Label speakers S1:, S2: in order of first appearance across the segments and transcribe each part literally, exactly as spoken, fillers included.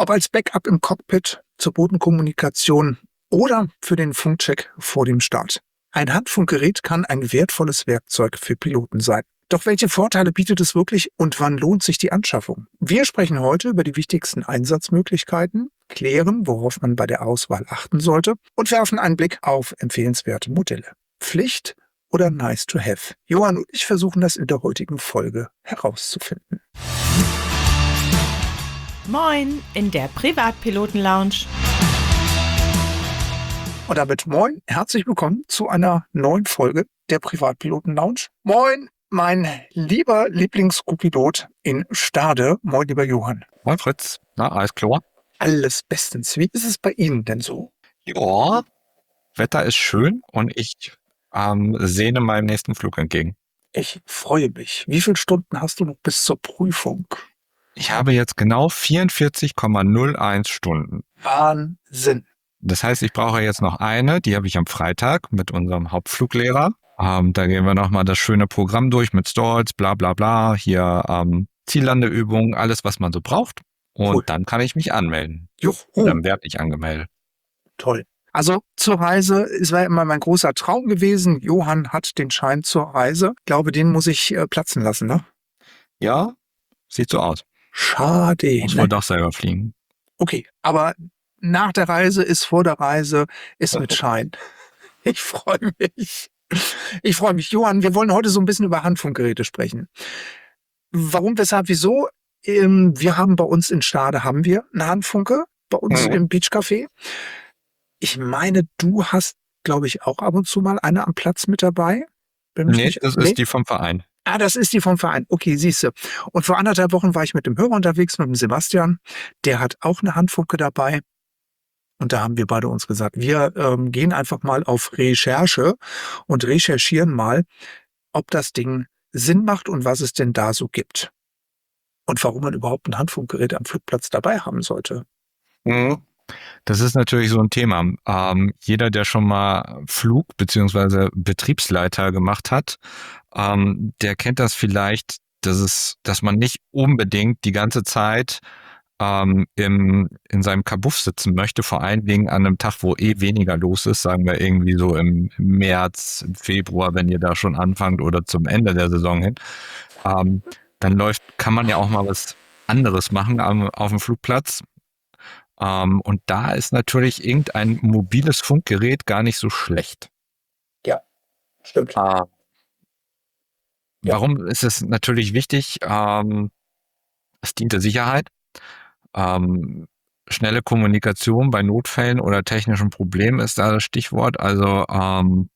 S1: Ob als Backup im Cockpit, zur Bodenkommunikation oder für den Funkcheck vor dem Start. Ein Handfunkgerät kann ein wertvolles Werkzeug für Piloten sein. Doch welche Vorteile bietet es wirklich und wann lohnt sich die Anschaffung? Wir sprechen heute über die wichtigsten Einsatzmöglichkeiten, klären, worauf man bei der Auswahl achten sollte und werfen einen Blick auf empfehlenswerte Modelle. Pflicht oder nice to have? Johann und ich versuchen das in der heutigen Folge herauszufinden.
S2: Moin in der Privatpiloten-Lounge.
S1: Und damit moin, herzlich willkommen zu einer neuen Folge der Privatpiloten-Lounge. Moin, mein lieber Lieblings-Co-Pilot in Stade. Moin, lieber Johann.
S3: Moin Fritz, na, alles klar?
S1: Alles bestens. Wie ist es bei Ihnen denn so?
S3: Ja, Wetter ist schön und ich ähm, sehne meinem nächsten Flug entgegen.
S1: Ich freue mich. Wie viele Stunden hast du noch bis zur Prüfung?
S3: Ich habe jetzt genau vierundvierzig Komma null eins Stunden.
S1: Wahnsinn.
S3: Das heißt, ich brauche jetzt noch eine, die habe ich am Freitag mit unserem Hauptfluglehrer. Ähm, da gehen wir nochmal das schöne Programm durch mit Stalls, bla bla bla, hier ähm, Ziellandeübungen, alles, was man so braucht. Und
S1: Cool.
S3: Dann kann ich mich anmelden.
S1: Juhu.
S3: Dann werde ich angemeldet.
S1: Toll. Also zur Reise, es war immer mein großer Traum gewesen. Johann hat den Schein zur Reise. Ich glaube, den muss ich äh, platzen lassen, ne?
S3: Ja, sieht so aus.
S1: Schade.
S3: Muss
S1: Ne?
S3: wohl doch selber fliegen.
S1: Okay, aber nach der Reise ist vor der Reise, ist mit Schein. Ich freue mich. Ich freue mich. Johann, wir wollen heute so ein bisschen über Handfunkgeräte sprechen. Warum, weshalb, wieso? Ähm, wir haben bei uns in Stade haben wir eine Handfunke, bei uns
S3: Mhm.
S1: im Beachcafé. Ich meine, du hast, glaube ich, auch ab und zu mal eine am Platz mit dabei. Bin ich
S3: Nee,
S1: nicht-
S3: das
S1: nee?
S3: ist die vom Verein.
S1: Ah, das ist die vom Verein. Okay, siehste. Und vor anderthalb Wochen war ich mit dem Hörer unterwegs, mit dem Sebastian. Der hat auch eine Handfunke dabei. Und da haben wir beide uns gesagt, wir ähm, gehen einfach mal auf Recherche und recherchieren mal, ob das Ding Sinn macht und was es denn da so gibt. Und warum man überhaupt ein Handfunkgerät am Flugplatz dabei haben sollte.
S3: Mhm. Das ist natürlich so ein Thema. Ähm, jeder, der schon mal Flug- bzw. Betriebsleiter gemacht hat, ähm, der kennt das vielleicht, dass es, dass man nicht unbedingt die ganze Zeit ähm, im, in seinem Kabuff sitzen möchte, vor allen Dingen an einem Tag, wo eh weniger los ist, sagen wir irgendwie so im März, im Februar, wenn ihr da schon anfangt oder zum Ende der Saison hin. Ähm, dann läuft, kann man ja auch mal was anderes machen am, auf dem Flugplatz. Ähm, und da ist natürlich irgendein mobiles Funkgerät gar nicht so schlecht.
S1: Stimmt.
S3: Ah.
S1: Ja.
S3: Warum ist es natürlich wichtig? Ähm, es dient der Sicherheit. Ähm, schnelle Kommunikation bei Notfällen oder technischen Problemen ist da das Stichwort. Also ähm,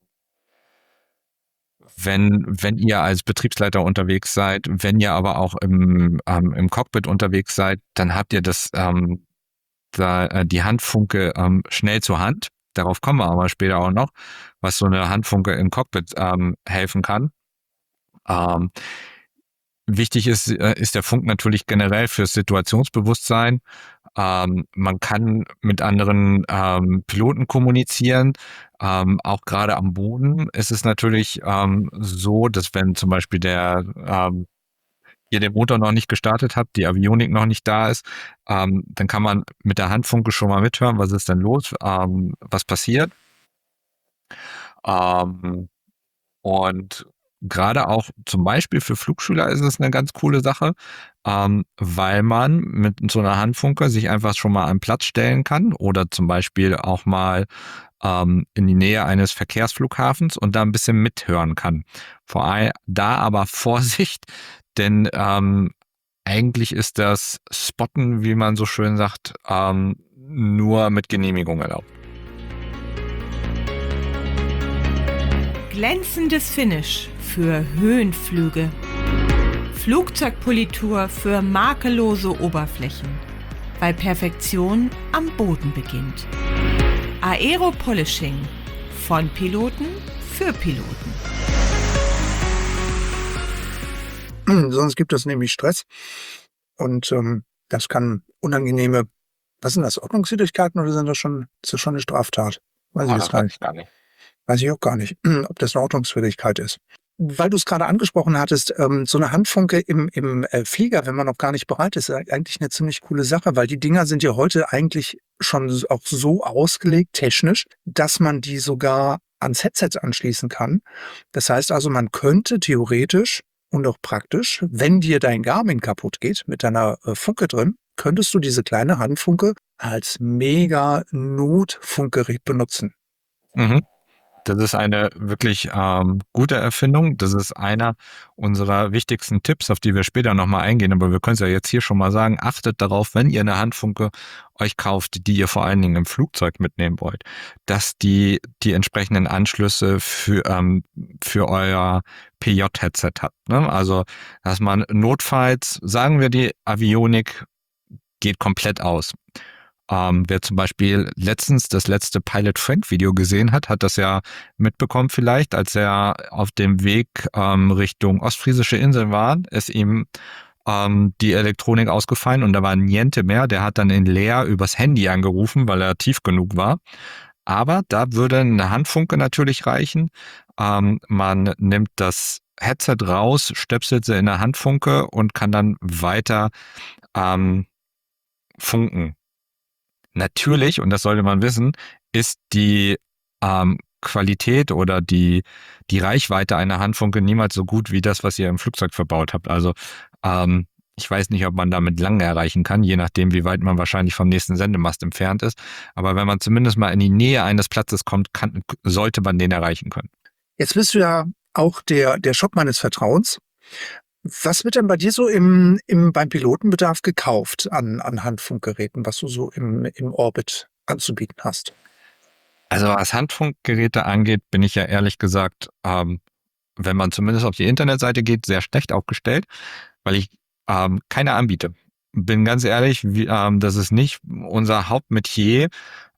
S3: wenn, wenn ihr als Betriebsleiter unterwegs seid, wenn ihr aber auch im, ähm, im Cockpit unterwegs seid, dann habt ihr das ähm, da, äh, die Handfunke ähm, schnell zur Hand. Darauf kommen wir aber später auch noch, was so eine Handfunke im Cockpit ähm, helfen kann. Ähm, wichtig ist, äh, ist der Funk natürlich generell fürs Situationsbewusstsein. Ähm, man kann mit anderen ähm, Piloten kommunizieren. Ähm, auch gerade am Boden ist es natürlich ähm, so, dass wenn zum Beispiel der ähm, ihr den Motor noch nicht gestartet habt, die Avionik noch nicht da ist, ähm, dann kann man mit der Handfunke schon mal mithören, was ist denn los, ähm, was passiert. Ähm, und gerade auch zum Beispiel für Flugschüler ist es eine ganz coole Sache, ähm, weil man mit so einer Handfunke sich einfach schon mal an Platz stellen kann oder zum Beispiel auch mal ähm, in die Nähe eines Verkehrsflughafens und da ein bisschen mithören kann. Vor allem da aber Vorsicht, denn ähm, eigentlich ist das Spotten, wie man so schön sagt, ähm, nur mit Genehmigung erlaubt.
S2: Glänzendes Finish für Höhenflüge. Flugzeugpolitur für makellose Oberflächen, weil Perfektion am Boden beginnt. Aero-Polishing von Piloten für Piloten.
S1: Sonst gibt es nämlich Stress. Und ähm, das kann unangenehme, was sind das, Ordnungswidrigkeiten oder sind das schon, ist das schon eine Straftat? Weiß ich
S3: Oh,
S1: jetzt
S3: das
S1: gar
S3: weiß
S1: nicht.
S3: ich gar nicht.
S1: Weiß ich auch gar nicht, ob das eine Ordnungswidrigkeit ist. weil du es gerade angesprochen hattest, ähm, so eine Handfunke im, im äh, Flieger, wenn man noch gar nicht bereit ist, ist eigentlich eine ziemlich coole Sache, weil die Dinger sind ja heute eigentlich schon s- auch so ausgelegt, technisch, dass man die sogar ans Headset anschließen kann. Das heißt also, man könnte theoretisch und auch praktisch, wenn dir dein Garmin kaputt geht mit deiner äh, Funke drin, könntest du diese kleine Handfunke als mega Notfunkgerät benutzen.
S3: Mhm. Das ist eine wirklich ähm, gute Erfindung. Das ist einer unserer wichtigsten Tipps, auf die wir später nochmal eingehen. Aber wir können es ja jetzt hier schon mal sagen. Achtet darauf, wenn ihr eine Handfunke euch kauft, die ihr vor allen Dingen im Flugzeug mitnehmen wollt, dass die die entsprechenden Anschlüsse für, ähm, für euer P J-Headset hat. Ne? Also, dass man notfalls, sagen wir, die Avionik geht komplett aus. Ähm, wer zum Beispiel letztens das letzte Pilot Frank Video gesehen hat, hat das ja mitbekommen vielleicht, als er auf dem Weg ähm, Richtung ostfriesische Inseln war, ist ihm ähm, die Elektronik ausgefallen und da war niente mehr. Der hat dann in Leer übers Handy angerufen, weil er tief genug war. Aber da würde eine Handfunke natürlich reichen. Ähm, man nimmt das Headset raus, stöpselt sie in eine Handfunke und kann dann weiter ähm, funken. Natürlich, und das sollte man wissen, ist die ähm, Qualität oder die, die Reichweite einer Handfunke niemals so gut wie das, was ihr im Flugzeug verbaut habt. Also ähm, ich weiß nicht, ob man damit lange erreichen kann, je nachdem, wie weit man wahrscheinlich vom nächsten Sendemast entfernt ist. Aber wenn man zumindest mal in die Nähe eines Platzes kommt, kann, sollte man den erreichen können.
S1: Jetzt bist du ja auch der, der Shop meines Vertrauens. Was wird denn bei dir so im, im, beim Pilotenbedarf gekauft an, an Handfunkgeräten, was du so im, im Orbit anzubieten hast?
S3: Also was Handfunkgeräte angeht, bin ich ja ehrlich gesagt, ähm, wenn man zumindest auf die Internetseite geht, sehr schlecht aufgestellt, weil ich ähm, keine anbiete. Bin ganz ehrlich, wie, ähm, das ist nicht unser Hauptmetier,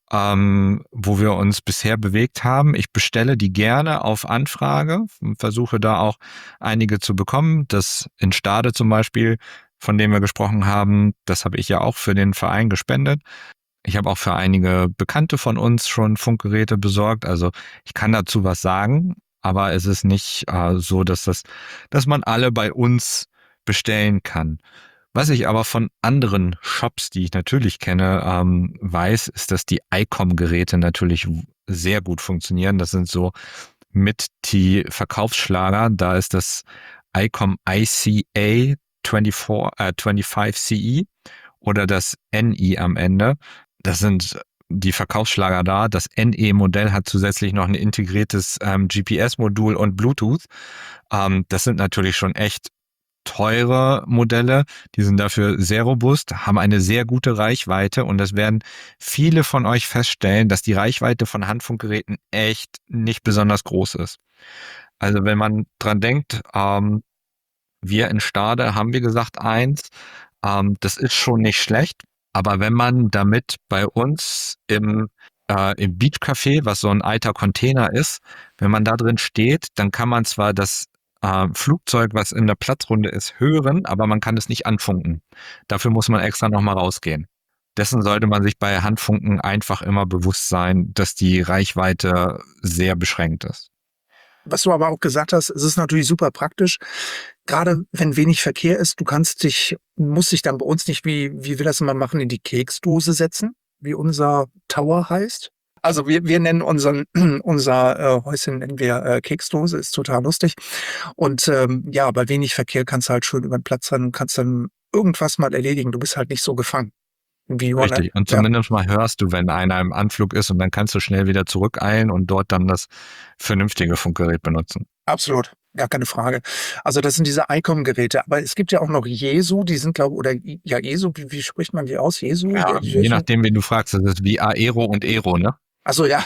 S3: ähm, wo wir uns bisher bewegt haben. Ich bestelle die gerne auf Anfrage, versuche da auch einige zu bekommen. Das in Stade zum Beispiel, von dem wir gesprochen haben, das habe ich ja auch für den Verein gespendet. Ich habe auch für einige Bekannte von uns schon Funkgeräte besorgt. Also ich kann dazu was sagen, aber es ist nicht äh, so, dass das, dass man alle bei uns bestellen kann. Was ich aber von anderen Shops, die ich natürlich kenne, ähm, weiß, ist, dass die ICOM-Geräte natürlich sehr gut funktionieren. Das sind so mit die Verkaufsschlager. Da ist das ICOM I C A vierundzwanzig, äh, fünfundzwanzig C E oder das N I am Ende. Das sind die Verkaufsschlager da. Das N E-Modell hat zusätzlich noch ein integriertes ähm, G P S-Modul und Bluetooth. Ähm, das sind natürlich schon echt teure Modelle, die sind dafür sehr robust, haben eine sehr gute Reichweite und das werden viele von euch feststellen, dass die Reichweite von Handfunkgeräten echt nicht besonders groß ist. Also wenn man dran denkt, ähm, wir in Stade haben wir gesagt eins, ähm, das ist schon nicht schlecht, aber wenn man damit bei uns im äh, im Beachcafé, was so ein alter Container ist, wenn man da drin steht, dann kann man zwar das äh, Flugzeug, was in der Platzrunde ist, hören, aber man kann es nicht anfunken. Dafür muss man extra nochmal rausgehen. Dessen sollte man sich bei Handfunken einfach immer bewusst sein, dass die Reichweite sehr beschränkt ist.
S1: Was du aber auch gesagt hast, es ist natürlich super praktisch, gerade wenn wenig Verkehr ist. Du kannst dich, musst dich dann bei uns nicht, wie, wie wir das immer machen, in die Keksdose setzen, wie unser Tower heißt. Also wir, wir nennen unseren, unser äh, Häuschen nennen wir äh, Keksdose, ist total lustig. Und ähm, ja, bei wenig Verkehr kannst du halt schön über den Platz rennen und kannst dann irgendwas mal erledigen. Du bist halt nicht so gefangen. Wie Johanna.
S3: Richtig. Und
S1: Ja,
S3: zumindest mal hörst du, wenn einer im Anflug ist und dann kannst du schnell wieder zurückeilen und dort dann das vernünftige Funkgerät benutzen.
S1: absolut. Gar keine Frage. Also das sind diese ICOM-Geräte. Aber es gibt ja auch noch Jesu, die sind, glaube ich, oder ja, Jesu, wie, wie spricht man die aus? Jesu?
S3: Ja, je
S1: Jesu?
S3: nachdem, wen du fragst, das ist wie Aero und Aero, ne?
S1: Achso, ja.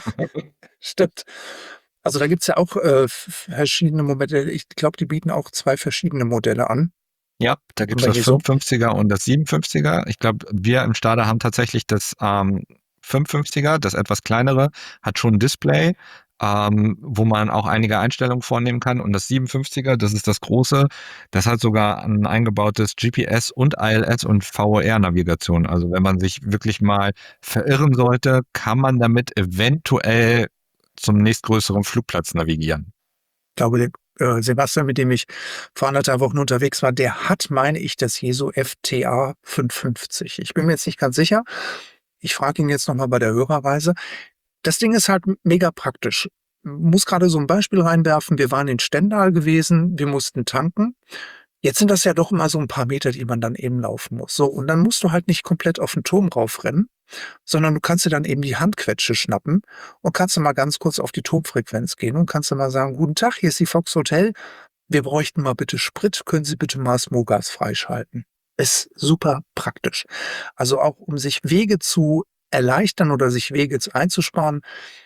S1: Stimmt. Also da gibt's ja auch äh, f- verschiedene Modelle. Ich glaube, die bieten auch zwei verschiedene Modelle an.
S3: Ja, da gibt's
S1: Bei
S3: das
S1: Jesu.
S3: fünfundfünfziger und das siebenundfünfziger. Ich glaube, wir im Stade haben tatsächlich das ähm, fünfundfünfziger, das etwas kleinere, hat schon ein Display, ähm, wo man auch einige Einstellungen vornehmen kann. Und das siebenundfünfziger, das ist das große, das hat sogar ein eingebautes G P S und I L S und V O R-Navigation. Also wenn man sich wirklich mal verirren sollte, kann man damit eventuell zum nächstgrößeren Flugplatz navigieren.
S1: Ich glaube, der äh, Sebastian, mit dem ich vor anderthalb Wochen unterwegs war, der hat, meine ich, das Jeso F T A fünfhundertfünfzig. Ich bin mir jetzt nicht ganz sicher. Ich frage ihn jetzt nochmal bei der Hörerreise. Das Ding ist halt mega praktisch. Muss gerade so ein Beispiel reinwerfen. Wir waren in Stendal gewesen, wir mussten tanken. Jetzt sind das ja doch immer so ein paar Meter, die man dann eben laufen muss. So, und dann musst du halt nicht komplett auf den Turm raufrennen, sondern du kannst dir dann eben die Handquetsche schnappen und kannst du mal ganz kurz auf die Turmfrequenz gehen und kannst du mal sagen, guten Tag, hier ist die Fox Hotel. Wir bräuchten mal bitte Sprit, können Sie bitte mal das Mogas freischalten. Ist super praktisch. Also auch um sich Wege zu erleichtern oder sich Wege einzusparen,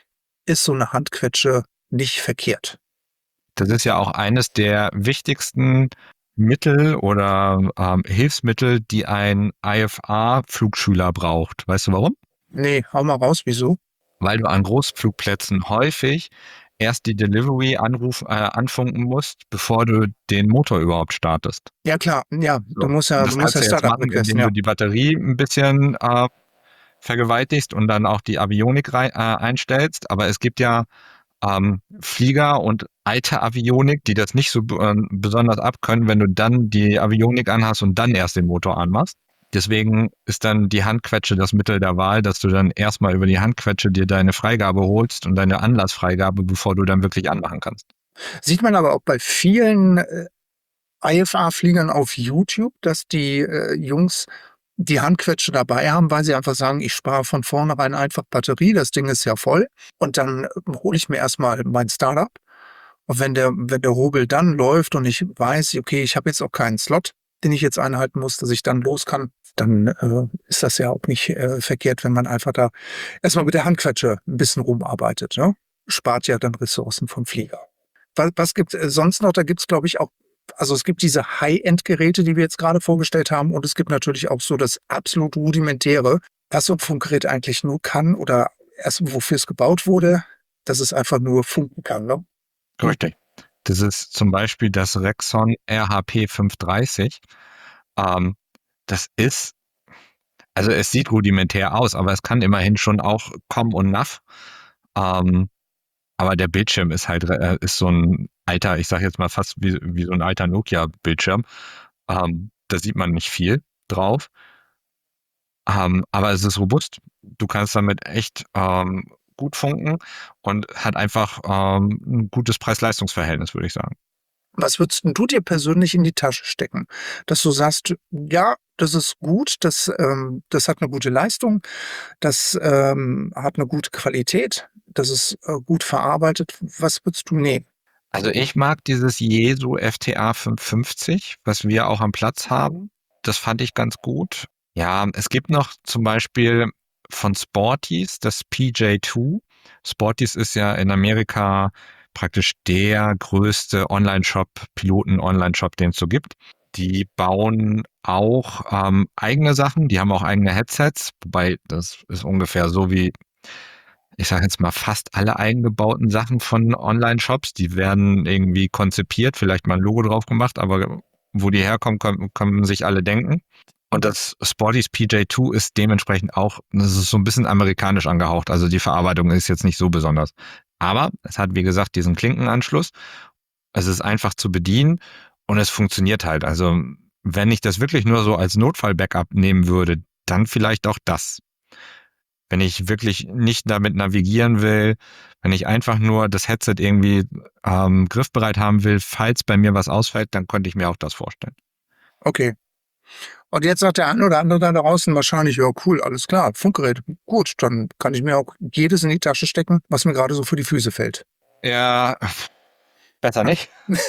S1: ist so eine Handquetsche nicht verkehrt.
S3: Das ist ja auch eines der wichtigsten Mittel oder ähm, Hilfsmittel, die ein I F A-Flugschüler braucht. Weißt du warum?
S1: Nee, hau mal raus, wieso?
S3: Weil du an Großflugplätzen häufig erst die Delivery anruf, äh, anfunken musst, bevor du den Motor überhaupt startest.
S1: Ja klar, ja,
S3: So.
S1: du musst ja,
S3: Das
S1: du musst ja
S3: kannst du jetzt
S1: Startup
S3: machen,
S1: requesten,
S3: indem
S1: ja.
S3: du die Batterie ein bisschen äh, vergewaltigst und dann auch die Avionik rein, äh, einstellst. Aber es gibt ja ähm, Flieger und alte Avionik, die das nicht so äh, besonders abkönnen, wenn du dann die Avionik anhast und dann erst den Motor anmachst. Deswegen ist dann die Handquetsche das Mittel der Wahl, dass du dann erstmal über die Handquetsche dir deine Freigabe holst und deine Anlassfreigabe, bevor du dann wirklich anmachen kannst.
S1: Sieht man aber auch bei vielen äh, I F A-Fliegern auf YouTube, dass die äh, Jungs die Handquetsche dabei haben, weil sie einfach sagen, ich spare von vornherein einfach Batterie, das Ding ist ja voll. Und dann äh, hole ich mir erstmal mein Startup. Und wenn der, wenn der Hobel dann läuft und ich weiß, okay, ich habe jetzt auch keinen Slot, den ich jetzt einhalten muss, dass ich dann los kann, dann äh, ist das ja auch nicht äh, verkehrt, wenn man einfach da erstmal mit der Handquetsche ein bisschen rumarbeitet. Ne? Spart ja dann Ressourcen vom Flieger. Was, was gibt es sonst noch? Da gibt es, glaube ich, auch, also es gibt diese High-End-Geräte, die wir jetzt gerade vorgestellt haben, und es gibt natürlich auch so das absolut rudimentäre, was so ein Funkgerät eigentlich nur kann oder erst wofür es gebaut wurde, dass es einfach nur funken kann. Ne?
S3: Richtig. Das ist zum Beispiel das Rexon R H P fünfhundertdreißig. Ähm, das ist, also es sieht rudimentär aus, aber es kann immerhin schon auch Com und Nav. Ähm, aber der Bildschirm ist halt äh, ist so ein alter, ich sage jetzt mal fast wie, wie so ein alter Nokia-Bildschirm. Ähm, da sieht man nicht viel drauf. Ähm, aber es ist robust. Du kannst damit echt ähm, gut funken und hat einfach ähm, ein gutes Preis-Leistungs-Verhältnis, würde ich sagen.
S1: Was würdest denn du dir persönlich in die Tasche stecken? Dass du sagst, ja, das ist gut, das, ähm, das hat eine gute Leistung, das ähm, hat eine gute Qualität, das ist äh, gut verarbeitet. Was würdest du nehmen?
S3: Also ich mag dieses Jeso F T A fünfhundertfünfzig, was wir auch am Platz haben. Das fand ich ganz gut. Ja, es gibt noch zum Beispiel von Sporties das P J zwei. Sporties ist ja in Amerika praktisch der größte Online-Shop, Piloten-Online-Shop, den es so gibt. Die bauen auch ähm, eigene Sachen, die haben auch eigene Headsets, wobei das ist ungefähr so wie, ich sage jetzt mal, fast alle eingebauten Sachen von Online-Shops. Die werden irgendwie konzipiert, vielleicht mal ein Logo drauf gemacht, aber wo die herkommen, können, können sich alle denken. Und das Sporties P J zwei ist dementsprechend auch, das ist so ein bisschen amerikanisch angehaucht. Also die Verarbeitung ist jetzt nicht so besonders. Aber es hat, wie gesagt, diesen Klinkenanschluss. Es ist einfach zu bedienen und es funktioniert halt. Also wenn ich das wirklich nur so als Notfall-Backup nehmen würde, dann vielleicht auch das. Wenn ich wirklich nicht damit navigieren will, wenn ich einfach nur das Headset irgendwie ähm, griffbereit haben will, falls bei mir was ausfällt, dann könnte ich mir auch das vorstellen.
S1: Okay. Und jetzt sagt der eine oder andere da draußen wahrscheinlich, ja cool, alles klar, Funkgerät, gut, dann kann ich mir auch jedes in die Tasche stecken, was mir gerade so vor die Füße fällt.
S3: Ja, besser nicht.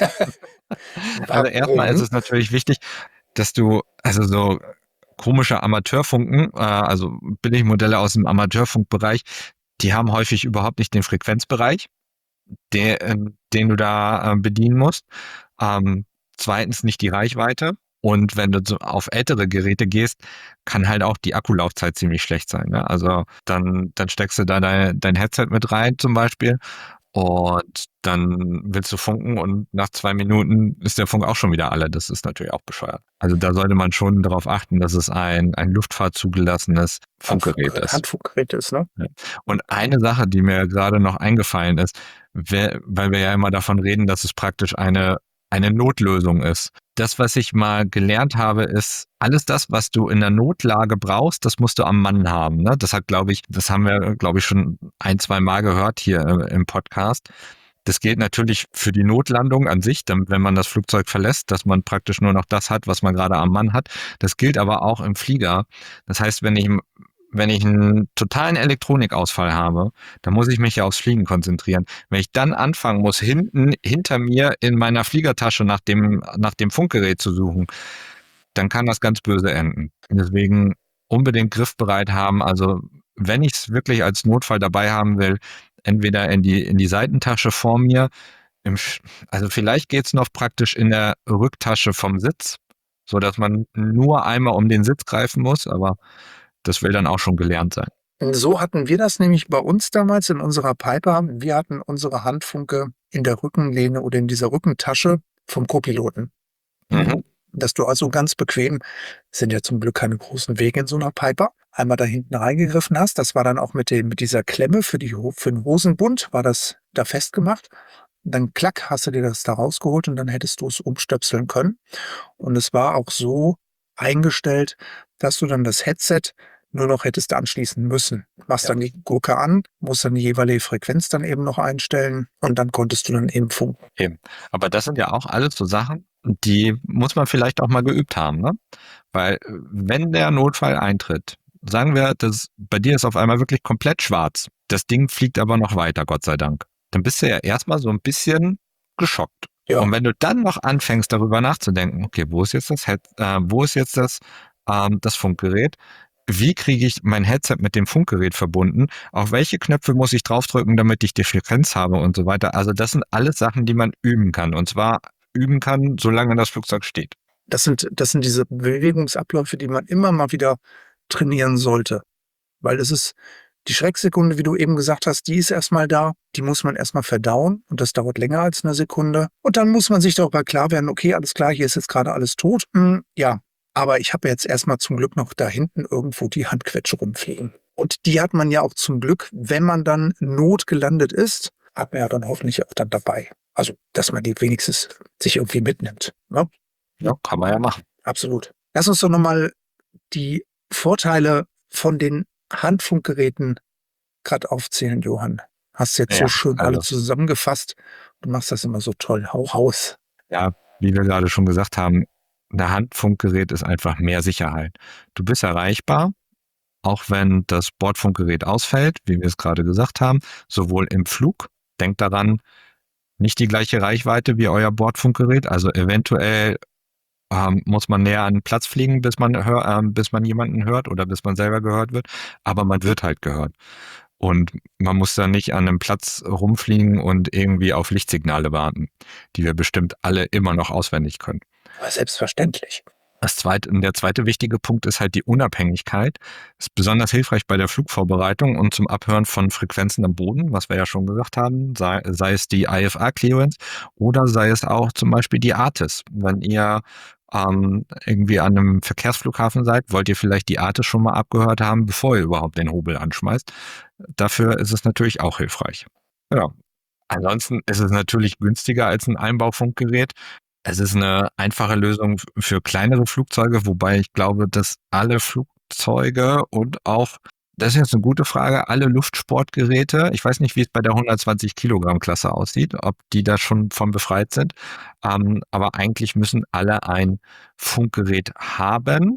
S3: Also erstmal ist es natürlich wichtig, dass du, also so komische Amateurfunken, äh, also Billigmodelle aus dem Amateurfunkbereich, die haben häufig überhaupt nicht den Frequenzbereich, der, äh, den du da äh, bedienen musst. Ähm, zweitens nicht die Reichweite. Und wenn du so auf ältere Geräte gehst, kann halt auch die Akkulaufzeit ziemlich schlecht sein. Ne? Also dann, dann steckst du da dein, dein Headset mit rein zum Beispiel und dann willst du funken und nach zwei Minuten ist der Funk auch schon wieder alle. Das ist natürlich auch bescheuert. Also da sollte man schon darauf achten, dass es ein, ein luftfahrtzugelassenes Funkgerät ist.
S1: Handfunkgerät ist, ne?
S3: Und eine Sache, die mir gerade noch eingefallen ist, weil wir ja immer davon reden, dass es praktisch eine, eine Notlösung ist. Das, was ich mal gelernt habe, ist, alles das, was du in der Notlage brauchst, das musst du am Mann haben. Ne? Das hat, glaube ich, das haben wir, glaube ich, schon ein, zwei Mal gehört hier im Podcast. Das gilt natürlich für die Notlandung an sich, dann, wenn man das Flugzeug verlässt, dass man praktisch nur noch das hat, was man gerade am Mann hat. Das gilt aber auch im Flieger. Das heißt, wenn ich, wenn ich einen totalen Elektronikausfall habe, dann muss ich mich ja aufs Fliegen konzentrieren. Wenn ich dann anfangen muss, hinten hinter mir in meiner Fliegertasche nach dem, nach dem Funkgerät zu suchen, dann kann das ganz böse enden. Deswegen unbedingt griffbereit haben. Also wenn ich es wirklich als Notfall dabei haben will, entweder in die, in die Seitentasche vor mir, im, also vielleicht geht's noch praktisch in der Rücktasche vom Sitz, so dass man nur einmal um den Sitz greifen muss, aber das will dann auch schon gelernt sein.
S1: So hatten wir das nämlich bei uns damals in unserer Piper. Wir hatten unsere Handfunke in der Rückenlehne oder in dieser Rückentasche vom Co-Piloten.
S3: Mhm.
S1: Dass du also ganz bequem, sind ja zum Glück keine großen Wege in so einer Piper, einmal da hinten reingegriffen hast. Das war dann auch mit, dem, mit dieser Klemme für, die, für den Hosenbund, war das da festgemacht. Dann klack, hast du dir das da rausgeholt und dann hättest du es umstöpseln können. Und es war auch so eingestellt, dass du dann das Headset nur noch hättest anschließen müssen. Machst ja. dann die Gurke an, musst dann die jeweilige Frequenz dann eben noch einstellen und dann konntest du dann eben funken.
S3: Eben. Aber das sind ja auch alles so Sachen, die muss man vielleicht auch mal geübt haben, ne? Weil wenn der Notfall eintritt, sagen wir, das, bei dir ist auf einmal wirklich komplett schwarz, das Ding fliegt aber noch weiter, Gott sei Dank, dann bist du ja erstmal so ein bisschen geschockt. Ja. Und wenn du dann noch anfängst, darüber nachzudenken, okay, wo ist jetzt das Head, äh, wo ist jetzt das, ähm, das Funkgerät? Wie kriege ich mein Headset mit dem Funkgerät verbunden? Auf welche Knöpfe muss ich draufdrücken, damit ich die Frequenz habe und so weiter? Also das sind alles Sachen, die man üben kann. Und zwar üben kann, solange das Flugzeug steht.
S1: Das sind, das sind diese Bewegungsabläufe, die man immer mal wieder trainieren sollte. Weil es ist die Schrecksekunde, wie du eben gesagt hast, die ist erstmal da. Die muss man erstmal verdauen. Und das dauert länger als eine Sekunde. Und dann muss man sich darüber klar werden, okay, alles klar, hier ist jetzt gerade alles tot. Hm, ja, aber ich habe jetzt erstmal zum Glück noch da hinten irgendwo die Handquetsche rumfliegen. Und die hat man ja auch zum Glück, wenn man dann notgelandet ist, hat man ja dann hoffentlich auch dann dabei. Also, dass man die wenigstens sich irgendwie mitnimmt. Ne?
S3: Ja, kann man ja machen.
S1: Absolut. Lass uns doch nochmal die Vorteile von den Handfunkgeräten gerade aufzählen, Johann. Hast jetzt ja, so schön also alle zusammengefasst und machst das immer so toll. Hau raus.
S3: Ja, wie wir gerade schon gesagt haben, ein Handfunkgerät ist einfach mehr Sicherheit. Du bist erreichbar, auch wenn das Bordfunkgerät ausfällt, wie wir es gerade gesagt haben, sowohl im Flug, denkt daran, nicht die gleiche Reichweite wie euer Bordfunkgerät, also eventuell ähm, muss man näher an den Platz fliegen, bis man, hör, äh, bis man jemanden hört oder bis man selber gehört wird, aber man wird halt gehört. Und man muss da nicht an einem Platz rumfliegen und irgendwie auf Lichtsignale warten, die wir bestimmt alle immer noch auswendig können.
S1: Aber selbstverständlich.
S3: Das zweite, der zweite wichtige Punkt ist halt die Unabhängigkeit. Ist besonders hilfreich bei der Flugvorbereitung und zum Abhören von Frequenzen am Boden, was wir ja schon gesagt haben, sei, sei es die I F A-Clearance oder sei es auch zum Beispiel die ARTIS. Wenn ihr ähm, irgendwie an einem Verkehrsflughafen seid, wollt ihr vielleicht die ARTIS schon mal abgehört haben, bevor ihr überhaupt den Hobel anschmeißt. Dafür ist es natürlich auch hilfreich. Ja. Ansonsten ist es natürlich günstiger als ein Einbaufunkgerät. Es ist eine einfache Lösung für kleinere Flugzeuge, wobei ich glaube, dass alle Flugzeuge und auch, das ist jetzt eine gute Frage, alle Luftsportgeräte, ich weiß nicht, wie es bei der hundertzwanzig Kilogramm Klasse aussieht, ob die da schon von befreit sind, ähm, aber eigentlich müssen alle ein Funkgerät haben.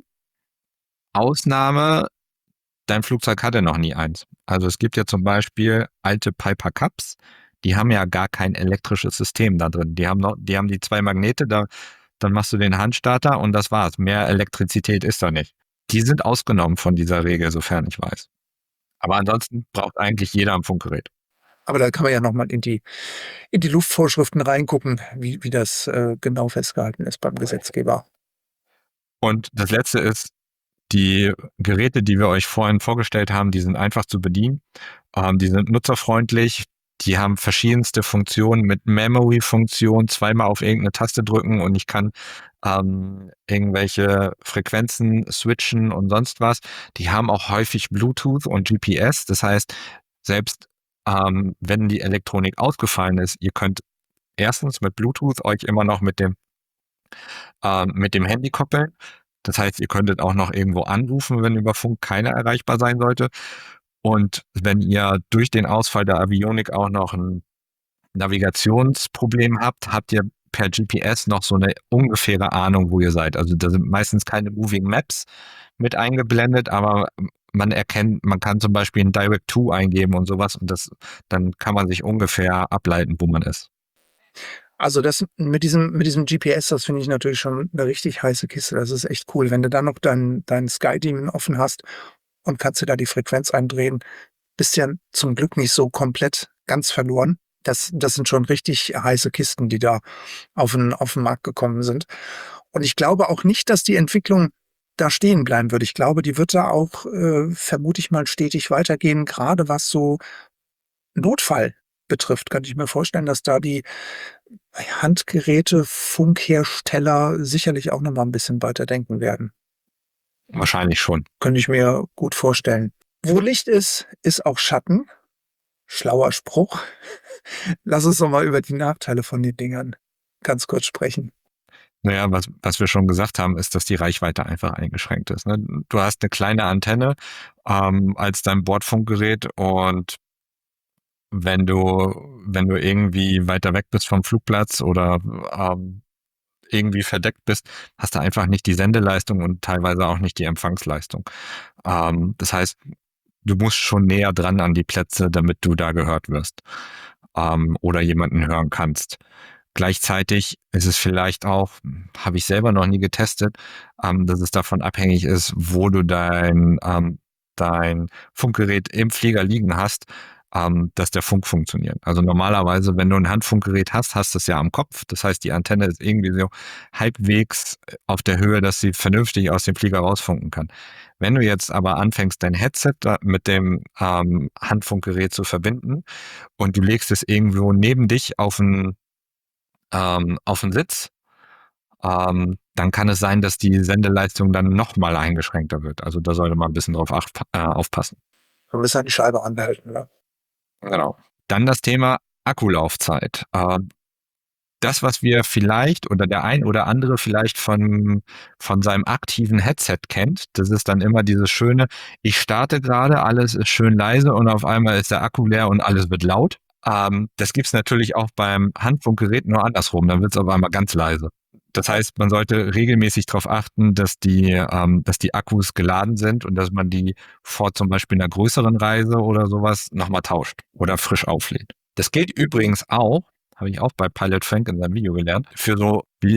S3: Ausnahme, dein Flugzeug hatte noch nie eins. Also es gibt ja zum Beispiel alte Piper Cubs, die haben ja gar kein elektrisches System da drin. Die haben noch, die haben die zwei Magnete, da, dann machst du den Handstarter und das war's. Mehr Elektrizität ist da nicht. Die sind ausgenommen von dieser Regel, sofern ich weiß. Aber ansonsten braucht eigentlich jeder ein Funkgerät.
S1: Aber da kann man ja nochmal in die, in die Luftvorschriften reingucken, wie, wie das äh, genau festgehalten ist beim Gesetzgeber.
S3: Und das Letzte ist, die Geräte, die wir euch vorhin vorgestellt haben, die sind einfach zu bedienen. Ähm, die sind nutzerfreundlich. Die haben verschiedenste Funktionen mit Memory-Funktion, zweimal auf irgendeine Taste drücken und ich kann ähm, irgendwelche Frequenzen switchen und sonst was. Die haben auch häufig Bluetooth und G P S. Das heißt, selbst ähm, wenn die Elektronik ausgefallen ist, ihr könnt erstens mit Bluetooth euch immer noch mit dem, ähm, mit dem Handy koppeln. Das heißt, ihr könntet auch noch irgendwo anrufen, wenn über Funk keiner erreichbar sein sollte. Und wenn ihr durch den Ausfall der Avionik auch noch ein Navigationsproblem habt, habt ihr per G P S noch so eine ungefähre Ahnung, wo ihr seid. Also da sind meistens keine Moving Maps mit eingeblendet, aber man erkennt, man kann zum Beispiel ein Direct to eingeben und sowas und das, dann kann man sich ungefähr ableiten, wo man ist.
S1: Also das mit diesem, mit diesem G P S, das finde ich natürlich schon eine richtig heiße Kiste. Das ist echt cool. Wenn du dann noch dein, dein Sky Demon offen hast und kannst du da die Frequenz eindrehen, bist ja zum Glück nicht so komplett ganz verloren. Das, das sind schon richtig heiße Kisten, die da auf den, auf den Markt gekommen sind. Und ich glaube auch nicht, dass die Entwicklung da stehen bleiben wird. Ich glaube, die wird da auch, äh, vermute ich mal, stetig weitergehen, gerade was so Notfall betrifft. Könnte ich mir vorstellen, dass da die Handgeräte, Funkhersteller sicherlich auch noch mal ein bisschen weiter denken werden.
S3: Wahrscheinlich schon.
S1: Könnte ich mir gut vorstellen. Wo Licht ist, ist auch Schatten. Schlauer Spruch. Lass uns doch mal über die Nachteile von den Dingern ganz kurz sprechen.
S3: Naja, was, was wir schon gesagt haben, ist, dass die Reichweite einfach eingeschränkt ist. Ne? Du hast eine kleine Antenne ähm, als dein Bordfunkgerät und wenn du, wenn du irgendwie weiter weg bist vom Flugplatz oder ähm, irgendwie verdeckt bist, hast du einfach nicht die Sendeleistung und teilweise auch nicht die Empfangsleistung. Ähm, das heißt, du musst schon näher dran an die Plätze, damit du da gehört wirst ähm, oder jemanden hören kannst. Gleichzeitig ist es vielleicht auch, habe ich selber noch nie getestet, ähm, dass es davon abhängig ist, wo du dein, ähm, dein Funkgerät im Flieger liegen hast, ähm, dass der Funk funktioniert. Also normalerweise, wenn du ein Handfunkgerät hast, hast du es ja am Kopf. Das heißt, die Antenne ist irgendwie so halbwegs auf der Höhe, dass sie vernünftig aus dem Flieger rausfunken kann. Wenn du jetzt aber anfängst, dein Headset mit dem ähm, Handfunkgerät zu verbinden und du legst es irgendwo neben dich auf einen ähm, auf den Sitz, ähm, dann kann es sein, dass die Sendeleistung dann nochmal eingeschränkter wird. Also da sollte man ein bisschen drauf acht, äh, aufpassen.
S1: Wir müssen halt die Scheibe anhalten. Ne?
S3: Genau. Dann das Thema Akkulaufzeit. Äh, das, was wir vielleicht oder der ein oder andere vielleicht von, von seinem aktiven Headset kennt, das ist dann immer dieses schöne, ich starte gerade, alles ist schön leise und auf einmal ist der Akku leer und alles wird laut. Ähm, das gibt's natürlich auch beim Handfunkgerät nur andersrum, dann wird's auf einmal ganz leise. Das heißt, man sollte regelmäßig darauf achten, dass die, ähm, dass die Akkus geladen sind und dass man die vor zum Beispiel einer größeren Reise oder sowas nochmal tauscht oder frisch auflädt. Das gilt übrigens auch, habe ich auch bei Pilot Frank in seinem Video gelernt, für so wie,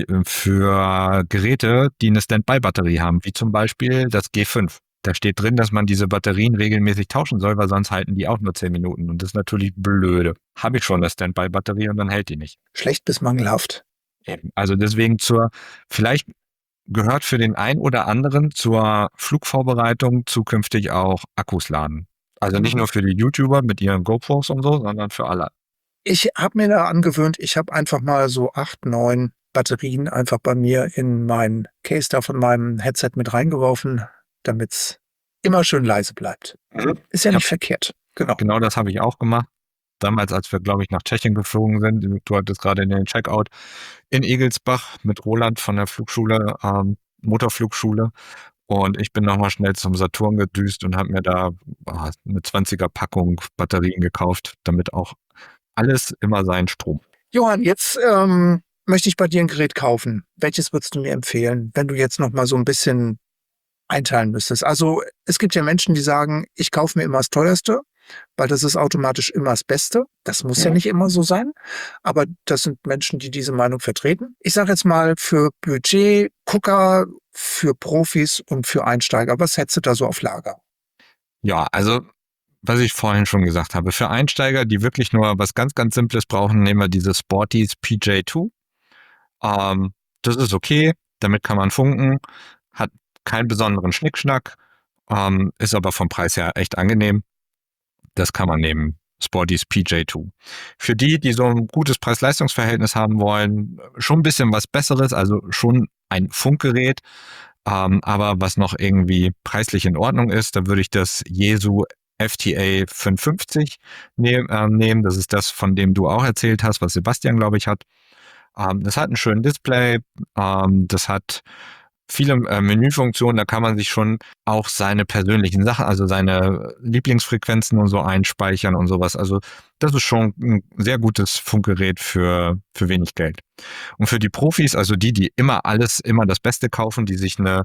S3: für Geräte, die eine Standby-Batterie haben, wie zum Beispiel das G fünf. Da steht drin, dass man diese Batterien regelmäßig tauschen soll, weil sonst halten die auch nur zehn Minuten. Und das ist natürlich blöde. Habe ich schon eine Standby-Batterie und dann hält die nicht.
S1: Schlecht bis mangelhaft.
S3: Eben. Also deswegen zur, vielleicht gehört für den einen oder anderen zur Flugvorbereitung zukünftig auch Akkus laden. Also nicht nur für die YouTuber mit ihren GoPros und so, sondern für alle.
S1: Ich habe mir da angewöhnt, ich habe einfach mal so acht, neun Batterien einfach bei mir in mein Case da von meinem Headset mit reingeworfen, damit es immer schön leise bleibt.
S3: Mhm.
S1: Ist ja
S3: Ja.
S1: nicht verkehrt. Genau.
S3: Genau das habe ich auch gemacht. Damals, als wir, glaube ich, nach Tschechien geflogen sind, du hattest gerade den Checkout in Egelsbach mit Roland von der Flugschule, ähm, Motorflugschule. Und ich bin nochmal schnell zum Saturn gedüst und habe mir da oh, eine zwanziger Packung Batterien gekauft, damit auch alles immer seinen Strom.
S1: Johann, jetzt ähm, möchte ich bei dir ein Gerät kaufen. Welches würdest du mir empfehlen, wenn du jetzt noch mal so ein bisschen einteilen müsstest? Also es gibt ja Menschen, die sagen, ich kaufe mir immer das Teuerste, weil das ist automatisch immer das Beste. Das muss ja
S3: Ja.
S1: nicht immer so sein, aber das sind Menschen, die diese Meinung vertreten. Ich sage jetzt mal für Budget, Gucker, für Profis und für Einsteiger. Was hättest du da so auf Lager?
S3: Ja, also was ich vorhin schon gesagt habe, für Einsteiger, die wirklich nur was ganz, ganz Simples brauchen, nehmen wir diese Sporties P J zwei. Ähm, das ist okay, damit kann man funken, hat keinen besonderen Schnickschnack, ähm, ist aber vom Preis her echt angenehm. Das kann man nehmen, Sporties P J zwei. Für die, die so ein gutes Preis-Leistungs-Verhältnis haben wollen, schon ein bisschen was Besseres, also schon ein Funkgerät, ähm, aber was noch irgendwie preislich in Ordnung ist, da würde ich das Yaesu F T A fünfhundertfünfzig nehm, äh, nehmen. Das ist das, von dem du auch erzählt hast, was Sebastian, glaube ich, hat. Ähm, das hat einen schönen Display. Ähm, das hat viele äh, Menüfunktionen. Da kann man sich schon auch seine persönlichen Sachen, also seine Lieblingsfrequenzen und so einspeichern und sowas. Also das ist schon ein sehr gutes Funkgerät für, für wenig Geld. Und für die Profis, also die, die immer alles, immer das Beste kaufen, die sich eine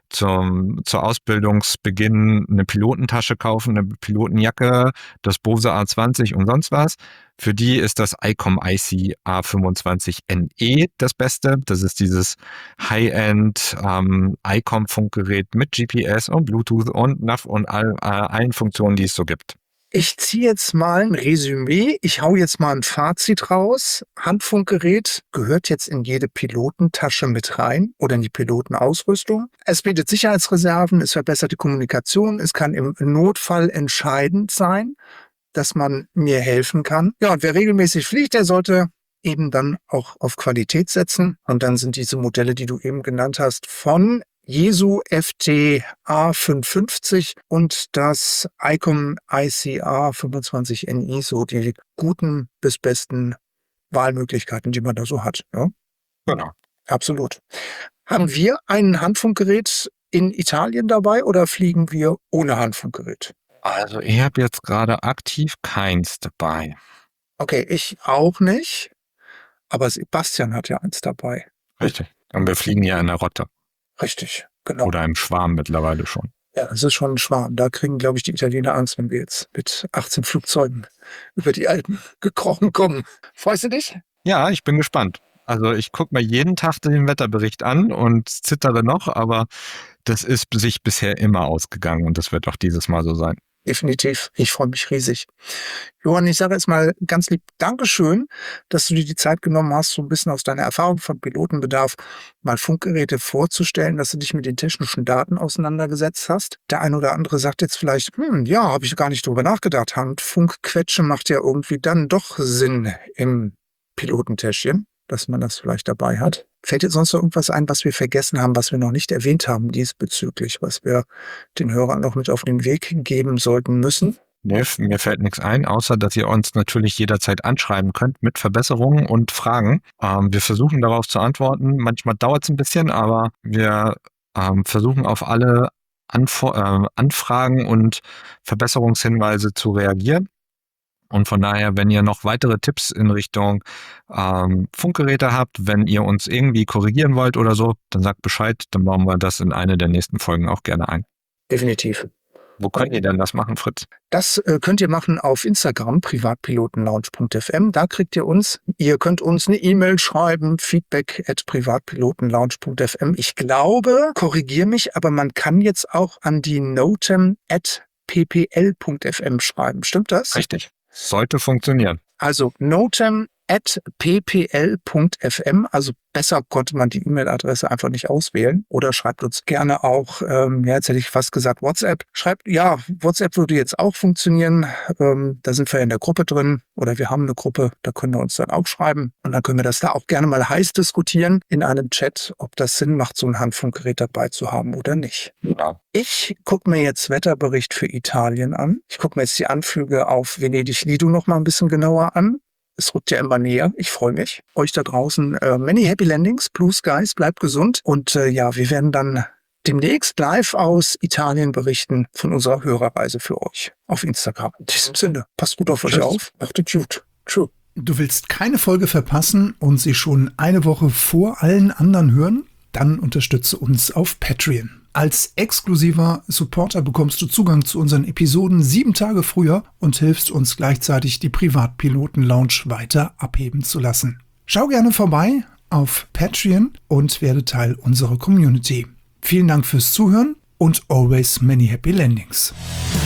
S3: zum, zur Ausbildungsbeginn eine Pilotentasche kaufen, eine Pilotenjacke, das Bose A zwanzig und sonst was, für die ist das ICOM I C A fünfundzwanzig N E das Beste. Das ist dieses High-End ähm, ICOM-Funkgerät mit G P S und Bluetooth und N A V und all, äh, allen Funktionen, die es so gibt.
S1: Ich ziehe jetzt mal ein Resümee. Ich hau jetzt mal ein Fazit raus. Handfunkgerät gehört jetzt in jede Pilotentasche mit rein oder in die Pilotenausrüstung. Es bietet Sicherheitsreserven, es verbessert die Kommunikation, es kann im Notfall entscheidend sein, dass man mir helfen kann. Ja, und wer regelmäßig fliegt, der sollte eben dann auch auf Qualität setzen. Und dann sind diese Modelle, die du eben genannt hast, von Yaesu F T A fünfhundertfünfzig und das ICOM I C A fünfundzwanzig N I, so die guten bis besten Wahlmöglichkeiten, die man da so hat. Ja?
S3: Genau.
S1: Absolut. Haben wir ein Handfunkgerät in Italien dabei oder fliegen wir ohne Handfunkgerät?
S3: Also ich habe jetzt gerade aktiv keins dabei.
S1: Okay, ich auch nicht, aber Sebastian hat ja eins dabei.
S3: Richtig. Und wir fliegen ja in der Rotte.
S1: Richtig, genau.
S3: Oder im Schwarm mittlerweile schon.
S1: Ja, das ist schon ein Schwarm. Da kriegen, glaube ich, die Italiener Angst, wenn wir jetzt mit achtzehn Flugzeugen über die Alpen gekrochen kommen. Freust du dich?
S3: Ja, ich bin gespannt. Also ich gucke mir jeden Tag den Wetterbericht an und zittere noch, aber das ist sich bisher immer ausgegangen und das wird auch dieses Mal so sein.
S1: Definitiv. Ich freue mich riesig. Johann, ich sage jetzt mal ganz lieb Dankeschön, dass du dir die Zeit genommen hast, so ein bisschen aus deiner Erfahrung von Pilotenbedarf mal Funkgeräte vorzustellen, dass du dich mit den technischen Daten auseinandergesetzt hast. Der ein oder andere sagt jetzt vielleicht, hm, ja, habe ich gar nicht drüber nachgedacht. Handfunkquetsche macht ja irgendwie dann doch Sinn im Pilotentäschchen, dass man das vielleicht dabei hat. Fällt dir sonst noch irgendwas ein, was wir vergessen haben, was wir noch nicht erwähnt haben diesbezüglich, was wir den Hörern noch mit auf den Weg geben sollten müssen?
S3: Nee, mir fällt nichts ein, außer dass ihr uns natürlich jederzeit anschreiben könnt mit Verbesserungen und Fragen. Ähm, wir versuchen darauf zu antworten. Manchmal dauert es ein bisschen, aber wir ähm, versuchen auf alle Anfor- äh, Anfragen und Verbesserungshinweise zu reagieren. Und von daher, wenn ihr noch weitere Tipps in Richtung ähm, Funkgeräte habt, wenn ihr uns irgendwie korrigieren wollt oder so, dann sagt Bescheid, dann bauen wir das in eine der nächsten Folgen auch gerne ein.
S1: Definitiv.
S3: Wo könnt ihr denn das machen, Fritz?
S1: Das äh, könnt ihr machen auf Instagram, privatpilotenlounge punkt f m. Da kriegt ihr uns. Ihr könnt uns eine E-Mail schreiben, feedback at privatpilotenlounge punkt f m. Ich glaube, korrigiere mich, aber man kann jetzt auch an die notem at p p l punkt f m schreiben. Stimmt das?
S3: Richtig. Sollte funktionieren.
S1: Also notem at p p l punkt f m, also besser konnte man die E-Mail-Adresse einfach nicht auswählen. Oder schreibt uns gerne auch, ähm, ja, jetzt hätte ich fast gesagt WhatsApp. Schreibt, ja, WhatsApp würde jetzt auch funktionieren. Ähm, da sind wir in der Gruppe drin oder wir haben eine Gruppe, da können wir uns dann auch schreiben. Und dann können wir das da auch gerne mal heiß diskutieren in einem Chat, ob das Sinn macht, so ein Handfunkgerät dabei zu haben oder nicht.
S3: Ja.
S1: Ich gucke mir jetzt Wetterbericht für Italien an. Ich gucke mir jetzt die Anflüge auf Venedig-Lido noch mal ein bisschen genauer an. Es rückt ja immer näher. Ich freue mich. Euch da draußen äh, many happy landings, blue skies, bleibt gesund. Und äh, ja, wir werden dann demnächst live aus Italien berichten von unserer Hörerreise für euch auf Instagram. In diesem Sinne, passt gut auf euch auf. Macht es gut. True.
S4: Du willst keine Folge verpassen und sie schon eine Woche vor allen anderen hören? Dann unterstütze uns auf Patreon. Als exklusiver Supporter bekommst du Zugang zu unseren Episoden sieben Tage früher und hilfst uns gleichzeitig, die Privatpiloten-Lounge weiter abheben zu lassen. Schau gerne vorbei auf Patreon und werde Teil unserer Community. Vielen Dank fürs Zuhören und always many happy landings.